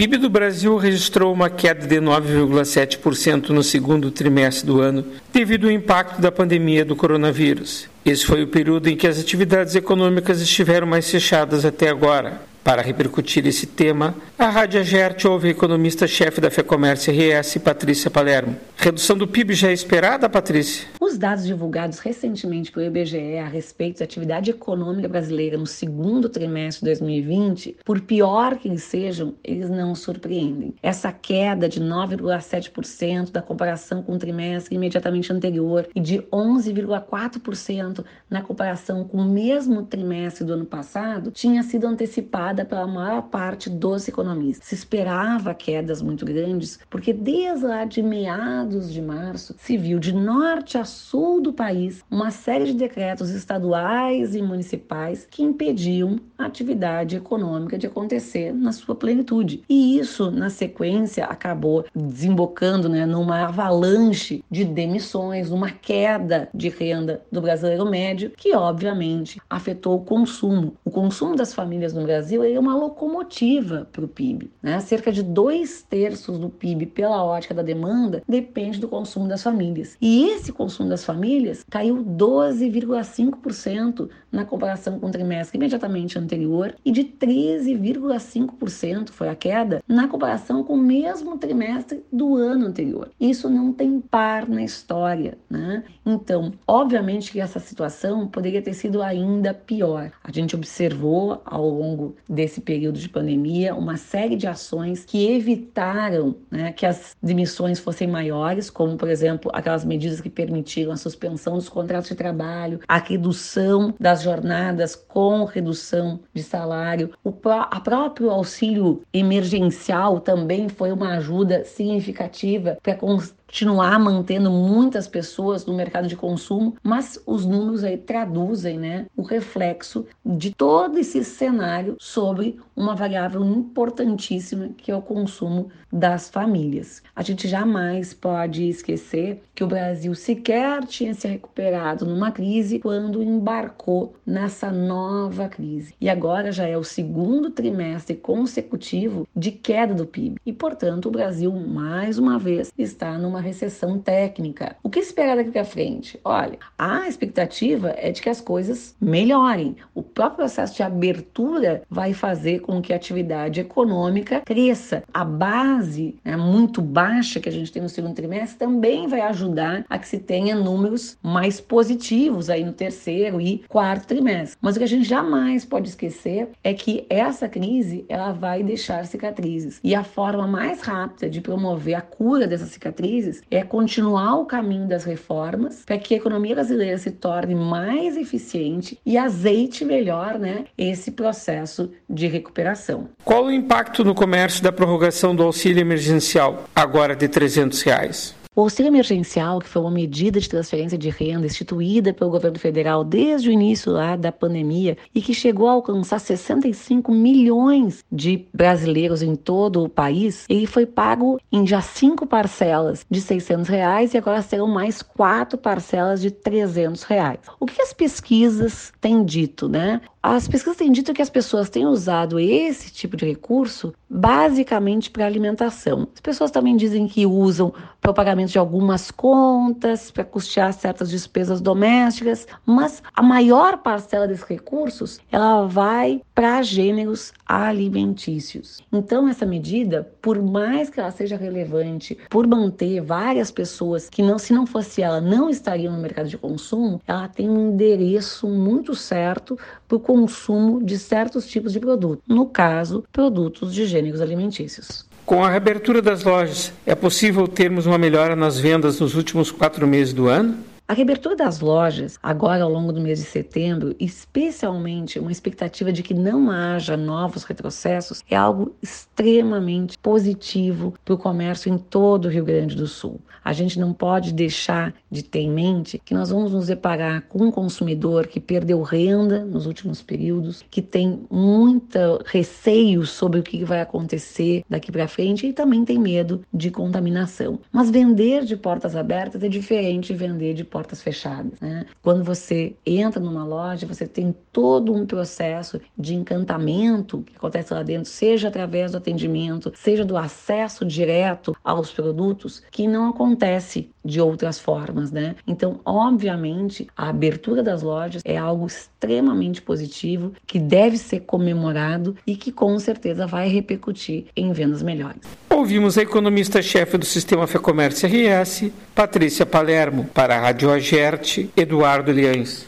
PIB do Brasil registrou uma queda de 9,7% no segundo trimestre do ano, devido ao impacto da pandemia do coronavírus. Esse foi o período em que as atividades econômicas estiveram mais fechadas até agora. Para repercutir esse tema, a Rádio Agerte ouve a economista-chefe da FEComércio RS, Patrícia Palermo. Redução do PIB já é esperada, Patrícia? Os dados divulgados recentemente pelo IBGE a respeito da atividade econômica brasileira no segundo trimestre de 2020, por pior que eles sejam, eles não surpreendem. Essa queda de 9,7% da comparação com o trimestre imediatamente anterior e de 11,4% na comparação com o mesmo trimestre do ano passado tinha sido antecipada pela maior parte dos economistas. Se esperava quedas muito grandes, porque desde lá de meados de março se viu de norte a sul do país uma série de decretos estaduais e municipais que impediam a atividade econômica de acontecer na sua plenitude. E isso, na sequência, acabou desembocando numa avalanche de demissões, numa queda de renda do brasileiro médio, que obviamente afetou o consumo. O consumo das famílias no Brasil é uma locomotiva para o PIB. Cerca de 2/3 do PIB, pela ótica da demanda, depende do consumo das famílias. E esse consumo das famílias caiu 12,5% na comparação com o trimestre imediatamente anterior e de 13,5% foi a queda na comparação com o mesmo trimestre do ano anterior. Isso não tem par na história, Então, obviamente que essa situação poderia ter sido ainda pior. A gente observou ao longo desse período de pandemia uma série de ações que evitaram que as demissões fossem maiores, como, por exemplo, aquelas medidas que permitiram a suspensão dos contratos de trabalho, a redução das jornadas com redução de salário. A próprio auxílio emergencial também foi uma ajuda significativa para continuar mantendo muitas pessoas no mercado de consumo, mas os números aí traduzem o reflexo de todo esse cenário sobre uma variável importantíssima que é o consumo das famílias. A gente jamais pode esquecer que o Brasil sequer tinha se recuperado numa crise quando embarcou nessa nova crise. E agora já é o segundo trimestre consecutivo de queda do PIB. E, portanto, o Brasil, mais uma vez, está numa recessão técnica. O que esperar daqui para frente? Olha, a expectativa é de que as coisas melhorem. O próprio processo de abertura vai fazer com que a atividade econômica cresça. A base muito baixa que a gente tem no segundo trimestre também vai ajudar a que se tenha números mais positivos aí no terceiro e quarto trimestre. Mas o que a gente jamais pode esquecer é que essa crise ela vai deixar cicatrizes. E a forma mais rápida de promover a cura dessas cicatrizes é continuar o caminho das reformas para que a economia brasileira se torne mais eficiente e azeite melhor esse processo de recuperação. Qual o impacto no comércio da prorrogação do auxílio emergencial, agora de R$300? O auxílio emergencial, que foi uma medida de transferência de renda instituída pelo governo federal desde o início lá da pandemia e que chegou a alcançar 65 milhões de brasileiros em todo o país, ele foi pago em já 5 parcelas de R$600 e agora serão mais 4 parcelas de R$300. O que as pesquisas têm dito, As pesquisas têm dito que as pessoas têm usado esse tipo de recurso basicamente para alimentação. As pessoas também dizem que usam para o pagamento de algumas contas, para custear certas despesas domésticas, mas a maior parcela desses recursos ela vai para gêneros alimentícios. Então, essa medida, por mais que ela seja relevante, por manter várias pessoas que se não fosse ela, não estariam no mercado de consumo, ela tem um endereço muito certo para o consumo de certos tipos de produtos. No caso, produtos de gêneros alimentícios. Com a reabertura das lojas, é possível termos uma melhora nas vendas nos últimos 4 meses do ano? A reabertura das lojas, agora ao longo do mês de setembro, especialmente uma expectativa de que não haja novos retrocessos, é algo extremamente positivo para o comércio em todo o Rio Grande do Sul. A gente não pode deixar de ter em mente que nós vamos nos deparar com um consumidor que perdeu renda nos últimos períodos, que tem muito receio sobre o que vai acontecer daqui para frente e também tem medo de contaminação. Mas vender de portas abertas é diferente de vender de portas portas fechadas, né? Quando você entra numa loja, você tem todo um processo de encantamento que acontece lá dentro, seja através do atendimento, seja do acesso direto aos produtos, que não acontece de outras formas, né? Então, obviamente, a abertura das lojas é algo extremamente positivo, que deve ser comemorado e que com certeza vai repercutir em vendas melhores. Ouvimos a economista-chefe do Sistema Fecomércio RS, Patrícia Palermo. Para a Rádio Agerte, Eduardo Liães.